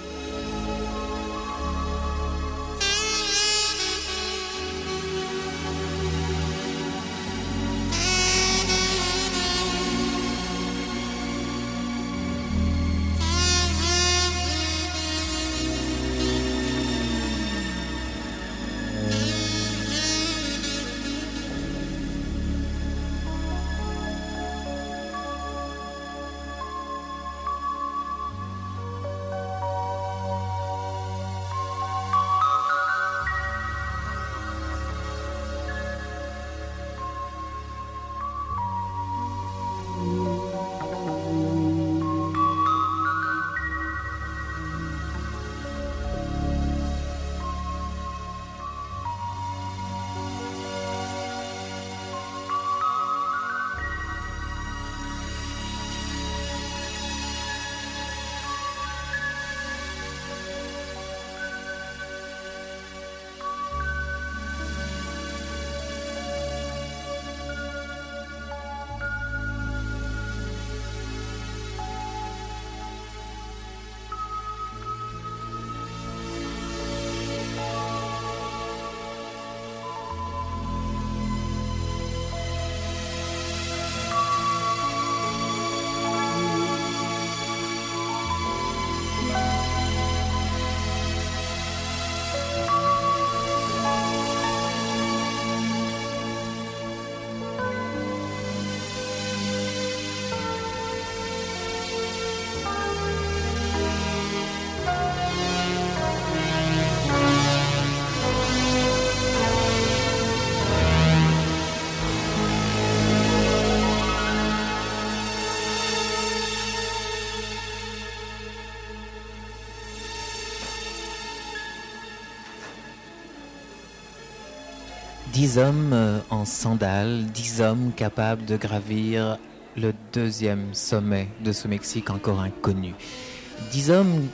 S2: Dix hommes euh, en sandales, dix hommes capables de gravir le deuxième sommet de ce Mexique encore inconnu. Dix hommes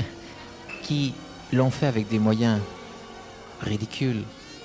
S2: qui l'ont fait avec des moyens ridicules.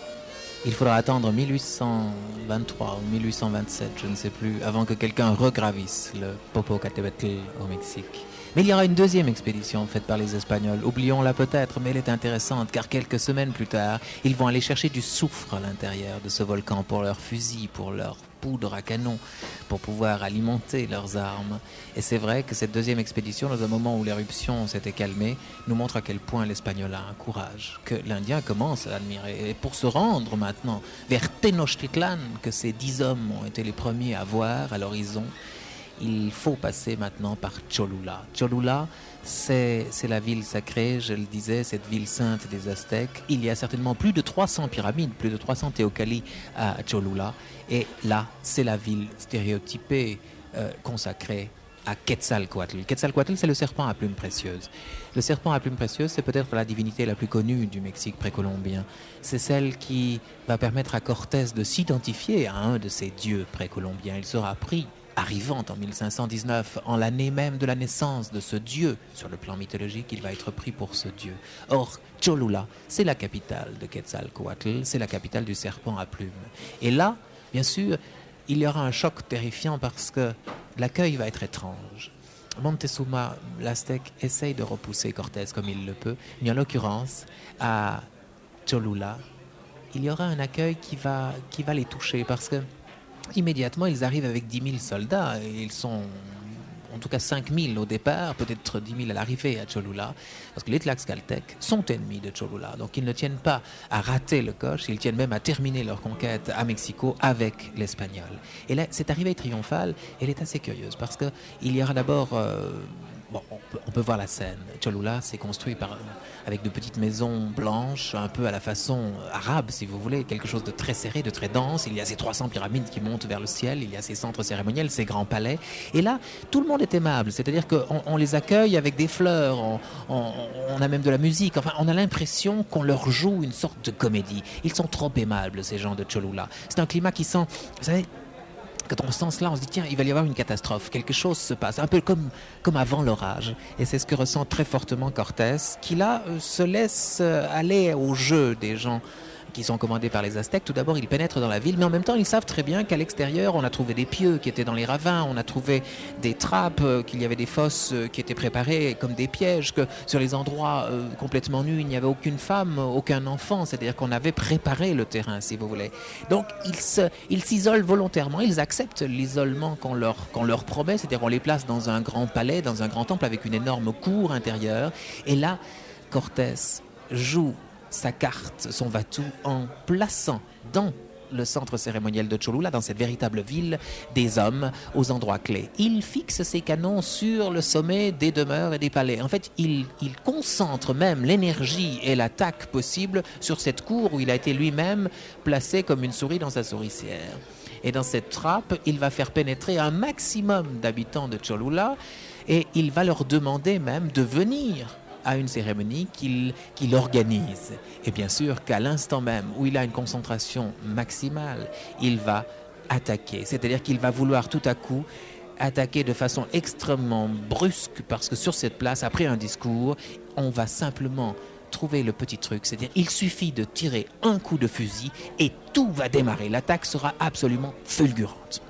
S2: Il faudra attendre mille huit cent vingt-trois ou mille huit cent vingt-sept, je ne sais plus, avant que quelqu'un regravisse le Popocatépetl au Mexique. Mais il y aura une deuxième expédition faite par les Espagnols. Oublions-la peut-être, mais elle est intéressante, car quelques semaines plus tard, ils vont aller chercher du soufre à l'intérieur de ce volcan pour leurs fusils, pour leurs poudre à canon, pour pouvoir alimenter leurs armes. Et c'est vrai que cette deuxième expédition, dans un moment où l'éruption s'était calmée, nous montre à quel point l'Espagnol a un courage, que l'Indien commence à admirer. Et pour se rendre maintenant vers Tenochtitlan, que ces dix hommes ont été les premiers à voir à l'horizon, il faut passer maintenant par Cholula. Cholula, c'est, c'est la ville sacrée, je le disais, cette ville sainte des Aztèques. Il y a certainement plus de trois cents pyramides, plus de trois cents théocalies à Cholula. Et là, c'est la ville stéréotypée, euh, consacrée à Quetzalcoatl. Quetzalcoatl, c'est le serpent à plumes précieuses. Le serpent à plumes précieuses, c'est peut-être la divinité la plus connue du Mexique précolombien. C'est celle qui va permettre à Cortés de s'identifier à un de ces dieux précolombiens. Il sera pris arrivant en mille cinq cent dix-neuf, en l'année même de la naissance de ce dieu, sur le plan mythologique, il va être pris pour ce dieu. Or, Cholula, c'est la capitale de Quetzalcoatl, c'est la capitale du serpent à plumes. Et là, bien sûr, il y aura un choc terrifiant parce que l'accueil va être étrange. Montezuma, l'Aztèque, essaye de repousser Cortés comme il le peut, mais en l'occurrence, à Cholula, il y aura un accueil qui va, qui va les toucher parce que immédiatement, ils arrivent avec dix mille soldats. Ils sont en tout cas cinq mille au départ, peut-être dix mille à l'arrivée à Cholula, parce que les Tlaxcaltèques sont ennemis de Cholula. Donc ils ne tiennent pas à rater le coche, ils tiennent même à terminer leur conquête à Mexico avec l'Espagnol. Et là, cette arrivée triomphale, elle est assez curieuse, parce qu'il y aura d'abord... Euh, bon, on peut, on peut voir la scène. Cholula, c'est construit par, avec de petites maisons blanches, un peu à la façon arabe, si vous voulez, quelque chose de très serré, de très dense. Il y a ces trois cents pyramides qui montent vers le ciel, il y a ces centres cérémoniels, ces grands palais. Et là, tout le monde est aimable, c'est-à-dire qu'on on les accueille avec des fleurs, on, on, on a même de la musique. Enfin, on a l'impression qu'on leur joue une sorte de comédie. Ils sont trop aimables, ces gens de Cholula. C'est un climat qui sent, vous savez, quand on sent cela, on se dit, tiens, il va y avoir une catastrophe, quelque chose se passe, un peu comme, comme avant l'orage. Et c'est ce que ressent très fortement Cortés, qui là euh, se laisse euh, aller au jeu des gens qui sont commandés par les Aztèques. Tout d'abord, ils pénètrent dans la ville, mais en même temps, ils savent très bien qu'à l'extérieur, on a trouvé des pieux qui étaient dans les ravins, on a trouvé des trappes, euh, qu'il y avait des fosses euh, qui étaient préparées comme des pièges, que sur les endroits euh, complètement nus, il n'y avait aucune femme, aucun enfant, c'est-à-dire qu'on avait préparé le terrain, si vous voulez. Donc, ils, se, ils s'isolent volontairement, ils acceptent l'isolement qu'on leur, qu'on leur promet, c'est-à-dire qu'on les place dans un grand palais, dans un grand temple avec une énorme cour intérieure, et là, Cortés joue sa carte, son va-tout, en plaçant dans le centre cérémoniel de Cholula, dans cette véritable ville, des hommes aux endroits clés. Il fixe ses canons sur le sommet des demeures et des palais. En fait, il, il concentre même l'énergie et l'attaque possible sur cette cour où il a été lui-même placé comme une souris dans sa souricière. Et dans cette trappe, il va faire pénétrer un maximum d'habitants de Cholula et il va leur demander même de venir à une cérémonie qu'il, qu'il organise. Et bien sûr qu'à l'instant même où il a une concentration maximale, il va attaquer. C'est-à-dire qu'il va vouloir tout à coup attaquer de façon extrêmement brusque, parce que sur cette place, après un discours, on va simplement trouver le petit truc. C'est-à-dire il suffit de tirer un coup de fusil et tout va démarrer. L'attaque sera absolument fulgurante.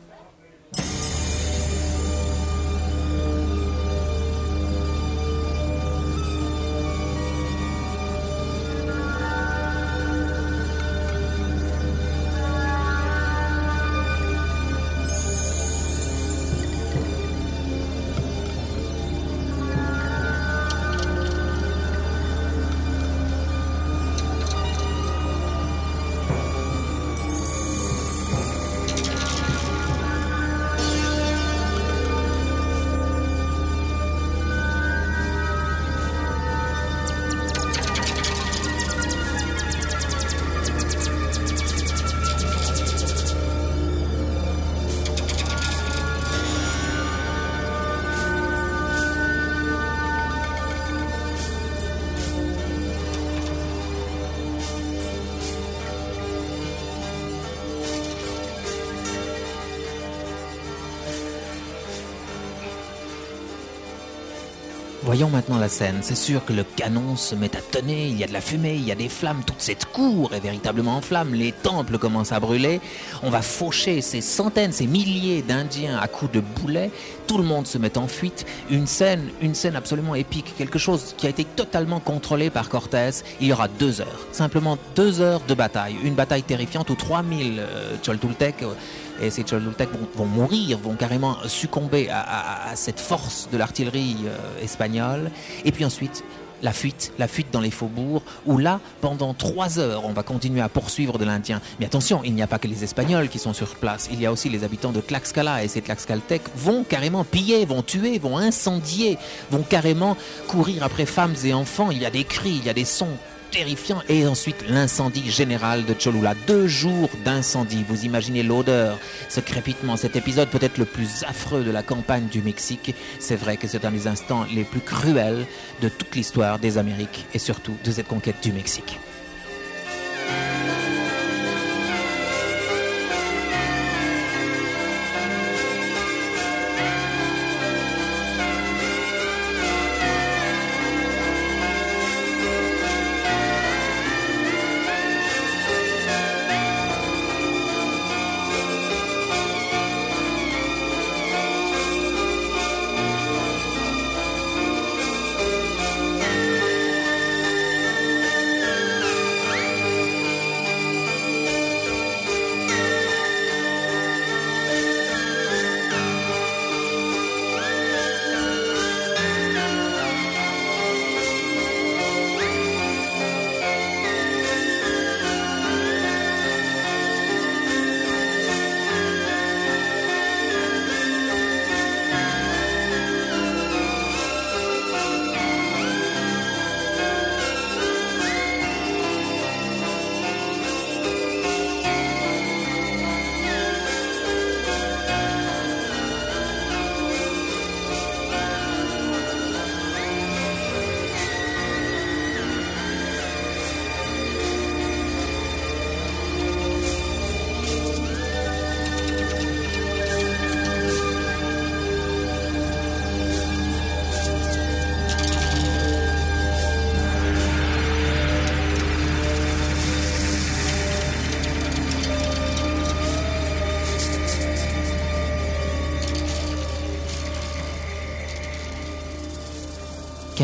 S2: Voyons maintenant la scène. C'est sûr que le canon se met à tonner, il y a de la fumée, il y a des flammes, toute cette cour est véritablement en flammes, les temples commencent à brûler, on va faucher ces centaines, ces milliers d'Indiens à coups de boulets, tout le monde se met en fuite, une scène, une scène absolument épique, quelque chose qui a été totalement contrôlé par Cortés. Il y aura deux heures, simplement deux heures de bataille, une bataille terrifiante où trois mille euh, Choltoltèques euh, et ces Choltoltèques vont, vont mourir, vont carrément succomber à, à, à cette force de l'artillerie euh, espagnole. Et puis ensuite, la fuite, la fuite dans les faubourgs, où là, pendant trois heures, on va continuer à poursuivre de l'Indien. Mais attention, il n'y a pas que les Espagnols qui sont sur place, il y a aussi les habitants de Tlaxcala, et ces Tlaxcaltèques vont carrément piller, vont tuer, vont incendier, vont carrément courir après femmes et enfants. Il y a des cris, il y a des sons terrifiant, et ensuite l'incendie général de Cholula. Deux jours d'incendie, vous imaginez l'odeur, ce crépitement, cet épisode peut-être le plus affreux de la campagne du Mexique. C'est vrai que c'est un des instants les plus cruels de toute l'histoire des Amériques et surtout de cette conquête du Mexique.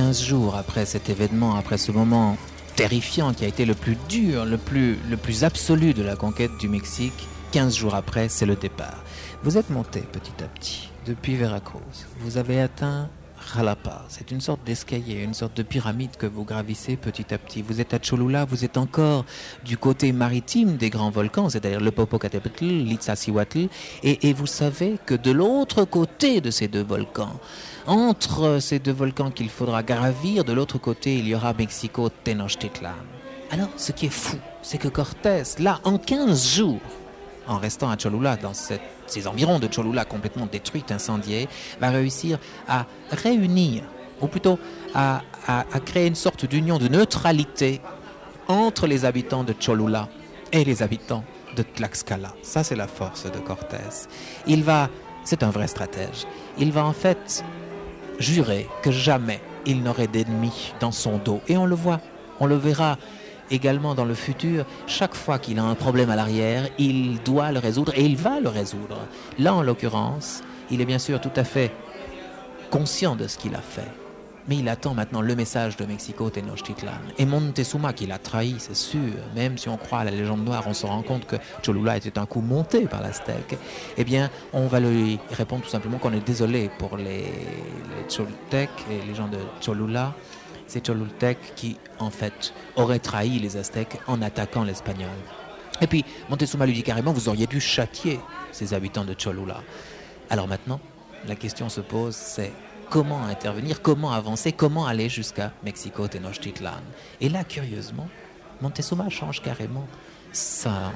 S2: quinze jours après cet événement, après ce moment terrifiant qui a été le plus dur, le plus, le plus absolu de la conquête du Mexique, quinze jours après, c'est le départ. Vous êtes monté petit à petit depuis Veracruz. Vous avez atteint Jalapa. C'est une sorte d'escalier, une sorte de pyramide que vous gravissez petit à petit. Vous êtes à Cholula, vous êtes encore du côté maritime des grands volcans, c'est-à-dire le Popocatépetl, l'Iztaccíhuatl, et, et vous savez que de l'autre côté de ces deux volcans, entre ces deux volcans qu'il faudra gravir, de l'autre côté, il y aura Mexico Tenochtitlan. Alors, ce qui est fou, c'est que Cortés, là, en quinze jours, en restant à Cholula, dans cette, ces environs de Cholula complètement détruites, incendiées, va réussir à réunir, ou plutôt à, à, à créer une sorte d'union de neutralité entre les habitants de Cholula et les habitants de Tlaxcala. Ça, c'est la force de Cortés. Il va, c'est un vrai stratège, il va en fait jurer que jamais il n'aurait d'ennemis dans son dos. Et on le voit, on le verra également dans le futur, chaque fois qu'il a un problème à l'arrière, il doit le résoudre et il va le résoudre. Là, en l'occurrence, il est bien sûr tout à fait conscient de ce qu'il a fait. Mais il attend maintenant le message de Mexico Tenochtitlan. Et Montezuma, qui l'a trahi, c'est sûr, même si on croit à la légende noire, on se rend compte que Cholula était un coup monté par l'Aztèque. Eh bien, on va lui répondre tout simplement qu'on est désolé pour les, les Choltèques et les gens de Cholula. C'est Cholultèques qui, en fait, auraient trahi les Aztèques en attaquant l'Espagnol. Et puis, Montezuma lui dit carrément, vous auriez dû châtier ces habitants de Cholula. Alors maintenant, la question se pose, c'est comment intervenir, comment avancer, comment aller jusqu'à Mexico Tenochtitlan. Et là, curieusement, Montezuma change carrément sa, euh,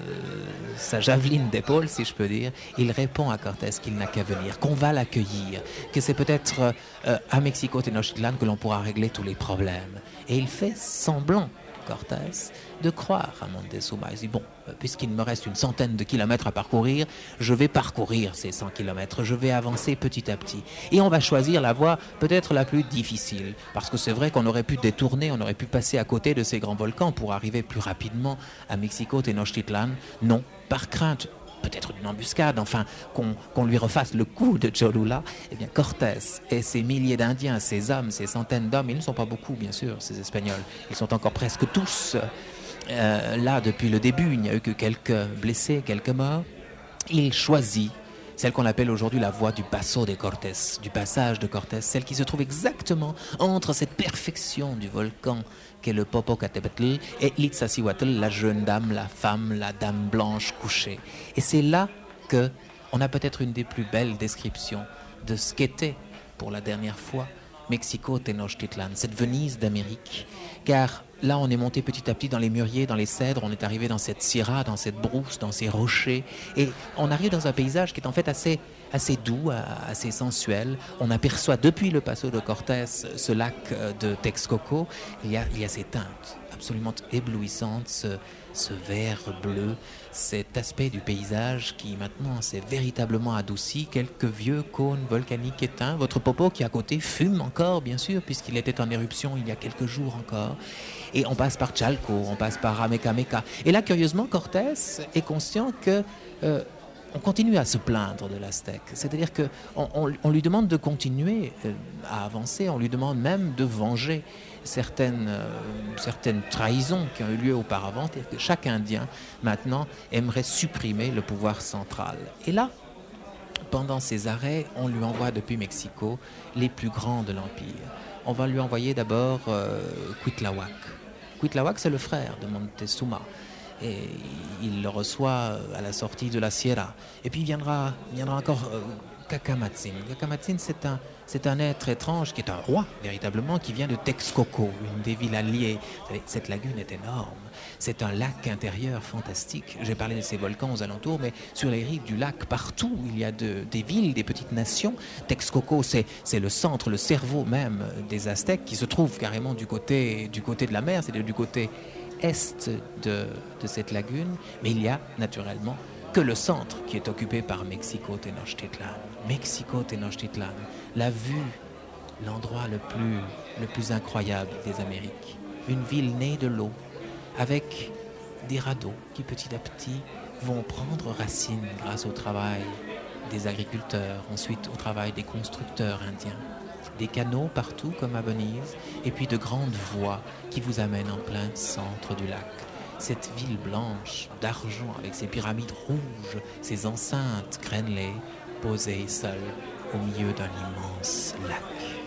S2: sa javeline d'épaule, si je peux dire. Il répond à Cortés qu'il n'a qu'à venir, qu'on va l'accueillir, que c'est peut-être euh, à Mexico Tenochtitlan que l'on pourra régler tous les problèmes. Et il fait semblant, Cortés, de croire à Montezuma. Il dit, bon, puisqu'il me reste une centaine de kilomètres à parcourir, je vais parcourir ces cent kilomètres, je vais avancer petit à petit. Et on va choisir la voie peut-être la plus difficile, parce que c'est vrai qu'on aurait pu détourner, on aurait pu passer à côté de ces grands volcans pour arriver plus rapidement à Mexico Tenochtitlan. Non, par crainte, peut-être d'une embuscade, enfin, qu'on qu'on lui refasse le coup de Cholula, eh bien, Cortés et ces milliers d'Indiens, ces hommes, ces centaines d'hommes, ils ne sont pas beaucoup, bien sûr, ces Espagnols, ils sont encore presque tous euh, là depuis le début, il n'y a eu que quelques blessés, quelques morts. Il choisit celle qu'on appelle aujourd'hui la voie du Paso de Cortés, du passage de Cortés, celle qui se trouve exactement entre cette perfection du volcan qu'est le Popocatépetl et l'Iztaccíhuatl, la jeune dame, la femme, la dame blanche couchée. Et c'est là que on a peut-être une des plus belles descriptions de ce qu'était pour la dernière fois Mexico Tenochtitlan, cette Venise d'Amérique. Car là, on est monté petit à petit dans les mûriers, dans les cèdres, on est arrivé dans cette sierra, dans cette brousse, dans ces rochers, et on arrive dans un paysage qui est en fait assez, assez doux, assez sensuel. On aperçoit depuis le Paso de Cortés ce lac de Texcoco. Il y a, il y a ces teintes absolument éblouissantes, ce, ce vert bleu, cet aspect du paysage qui maintenant s'est véritablement adouci. Quelques vieux cônes volcaniques éteints. Votre popo qui à côté fume encore, bien sûr, puisqu'il était en éruption il y a quelques jours encore. Et on passe par Chalco, on passe par Amecameca. Et là, curieusement, Cortés est conscient que euh, on continue à se plaindre de l'Aztèque. C'est-à-dire qu'on on, on lui demande de continuer euh, à avancer, on lui demande même de venger certaines, euh, certaines trahisons qui ont eu lieu auparavant. C'est-à-dire que chaque Indien, maintenant, aimerait supprimer le pouvoir central. Et là, pendant ces arrêts, on lui envoie depuis Mexico les plus grands de l'Empire. On va lui envoyer d'abord euh, Cuitlahuac. Cuitlahuac, c'est le frère de Montezuma. Et il le reçoit à la sortie de la Sierra. Et puis il viendra, il viendra encore euh, Cacamatzin. Cacamatzin, c'est un, c'est un être étrange qui est un roi, véritablement, qui vient de Texcoco, une des villes alliées. Vous savez, cette lagune est énorme. C'est un lac intérieur fantastique. J'ai parlé de ces volcans aux alentours, mais sur les rives du lac, partout, il y a de, des villes, des petites nations. Texcoco, c'est, c'est le centre, le cerveau même des Aztèques, qui se trouve carrément du côté, du côté de la mer, c'est-à-dire du côté est de, de cette lagune, mais il y a naturellement que le centre qui est occupé par Mexico Tenochtitlan. Mexico Tenochtitlan, la vue, l'endroit le plus, le plus incroyable des Amériques. Une ville née de l'eau, avec des radeaux qui petit à petit vont prendre racine grâce au travail des agriculteurs, ensuite au travail des constructeurs indiens. des canaux partout comme à Venise, et puis de grandes voies qui vous amènent en plein centre du lac. Cette ville blanche, d'argent, avec ses pyramides rouges, ses enceintes crénelées, posées seule au milieu d'un immense lac.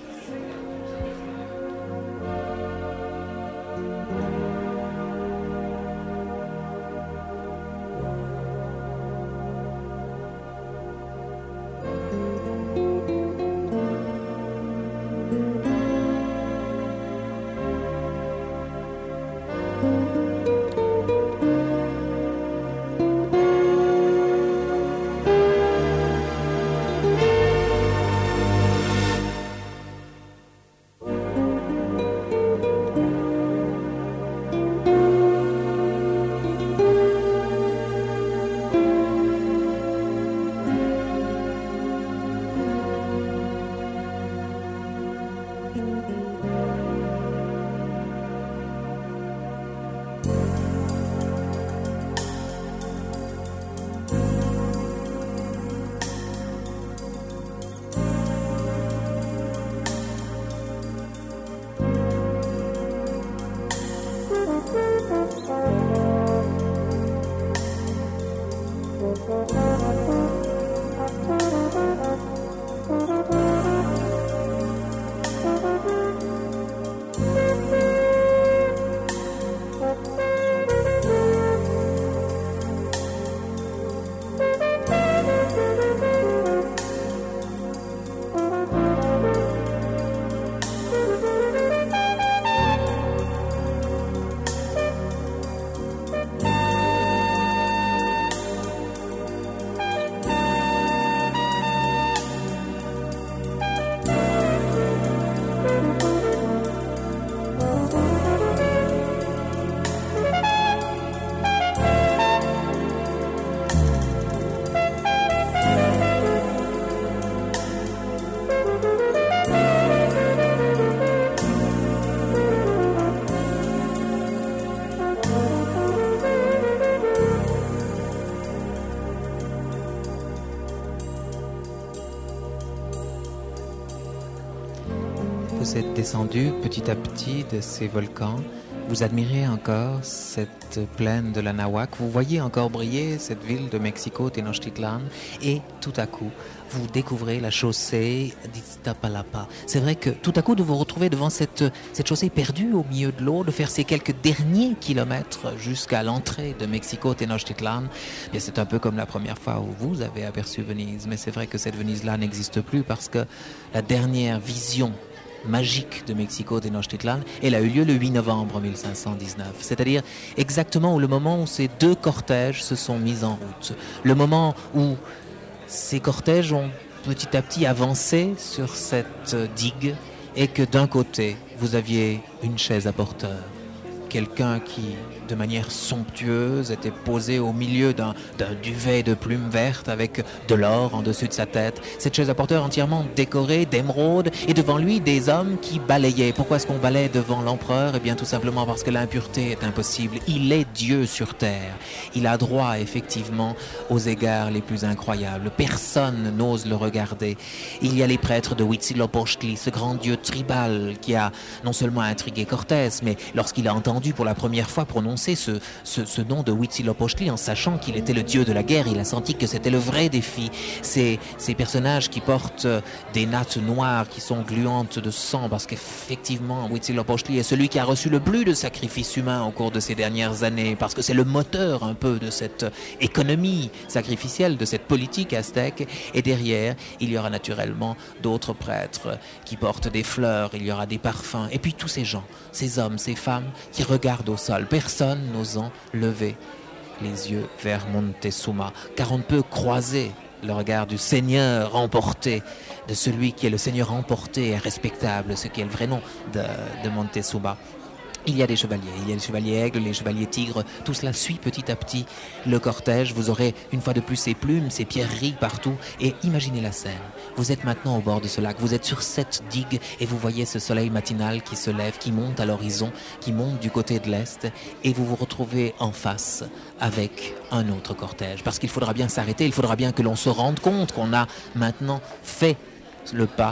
S2: Vous êtes descendu petit à petit de ces volcans. Vous admirez encore cette plaine de l'Anahuac. Vous voyez encore briller cette ville de Mexico, Tenochtitlan. Et tout à coup, vous découvrez la chaussée d'Iztapalapa. C'est vrai que tout à coup, de vous retrouver devant cette, cette chaussée perdue au milieu de l'eau, de faire ces quelques derniers kilomètres jusqu'à l'entrée de Mexico, Tenochtitlan, bien c'est un peu comme la première fois où vous avez aperçu Venise. Mais c'est vrai que cette Venise-là n'existe plus parce que la dernière vision magique de Mexico Tenochtitlan, elle a eu lieu le huit novembre mille cinq cent dix-neuf, c'est-à-dire exactement au le moment où ces deux cortèges se sont mis en route, le moment où ces cortèges ont petit à petit avancé sur cette digue et que d'un côté vous aviez une chaise à porteur, quelqu'un qui de manière somptueuse était posé au milieu d'un, d'un duvet de plumes vertes avec de l'or en dessus de sa tête. Cette chaise à porteur entièrement décorée d'émeraudes et devant lui des hommes qui balayaient. Pourquoi est-ce qu'on balaye devant l'empereur? Eh bien tout simplement parce que l'impureté est impossible. Il est Dieu sur terre. Il a droit effectivement aux égards les plus incroyables. Personne n'ose le regarder. Il y a les prêtres de Huitzilopochtli, ce grand dieu tribal qui a non seulement intrigué Cortés, mais lorsqu'il a entendu pour la première fois prononcer Ce, ce, ce nom de Huitzilopochtli en sachant qu'il était le dieu de la guerre, il a senti que c'était le vrai défi. Ces, ces personnages qui portent des nattes noires qui sont gluantes de sang parce qu'effectivement Huitzilopochtli est celui qui a reçu le plus de sacrifices humains au cours de ces dernières années parce que c'est le moteur un peu de cette économie sacrificielle, de cette politique aztèque. Et derrière, il y aura naturellement d'autres prêtres qui portent des fleurs, il y aura des parfums et puis tous ces gens, ces hommes, ces femmes qui regardent au sol. Personne n'osant lever les yeux vers Montezuma, car on ne peut croiser le regard du Seigneur emporté, de celui qui est le Seigneur emporté et respectable, ce qui est le vrai nom de, de Montezuma. Il y a des chevaliers, il y a les chevaliers aigles, les chevaliers tigres, tout cela suit petit à petit le cortège. Vous aurez une fois de plus ces plumes, ces pierreries partout et imaginez la scène. Vous êtes maintenant au bord de ce lac, vous êtes sur cette digue et vous voyez ce soleil matinal qui se lève, qui monte à l'horizon, qui monte du côté de l'est et vous vous retrouvez en face avec un autre cortège. Parce qu'il faudra bien s'arrêter, il faudra bien que l'on se rende compte qu'on a maintenant fait le pas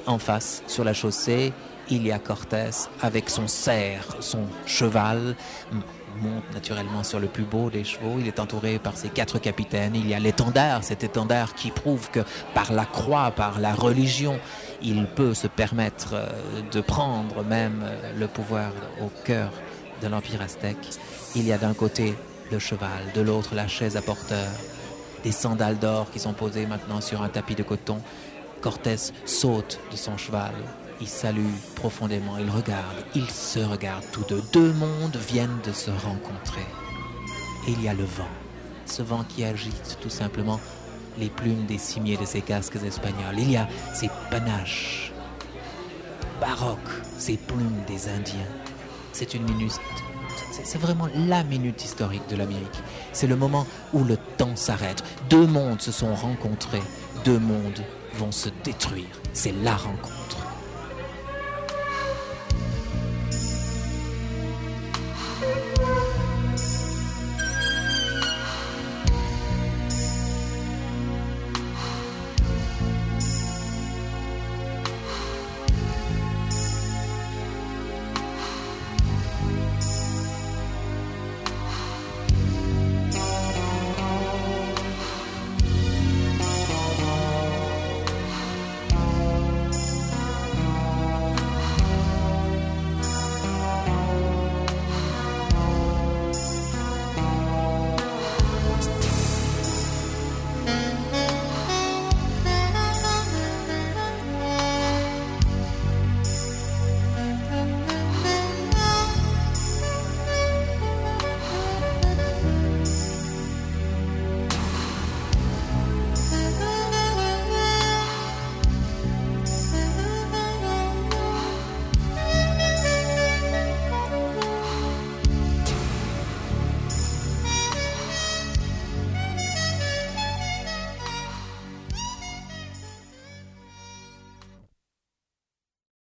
S2: En face, sur la chaussée, il y a Cortés avec son cerf, son cheval, monte naturellement sur le plus beau des chevaux. Il est entouré par ses quatre capitaines. Il y a l'étendard, cet étendard qui prouve que par la croix, par la religion, il peut se permettre de prendre même le pouvoir au cœur de l'Empire aztèque. Il y a d'un côté le cheval, de l'autre la chaise à porteur, des sandales d'or qui sont posées maintenant sur un tapis de coton. Cortés saute de son cheval, il salue profondément, il regarde, ils se regardent tous deux. Deux mondes viennent de se rencontrer. Et il y a le vent, ce vent qui agite tout simplement les plumes des cimiers de ces casques espagnols. Il y a ces panaches baroques, ces plumes des Indiens. C'est une minute, c'est vraiment la minute historique de l'Amérique. C'est le moment où le temps s'arrête. Deux mondes se sont rencontrés, deux mondes vont se détruire. C'est la rencontre.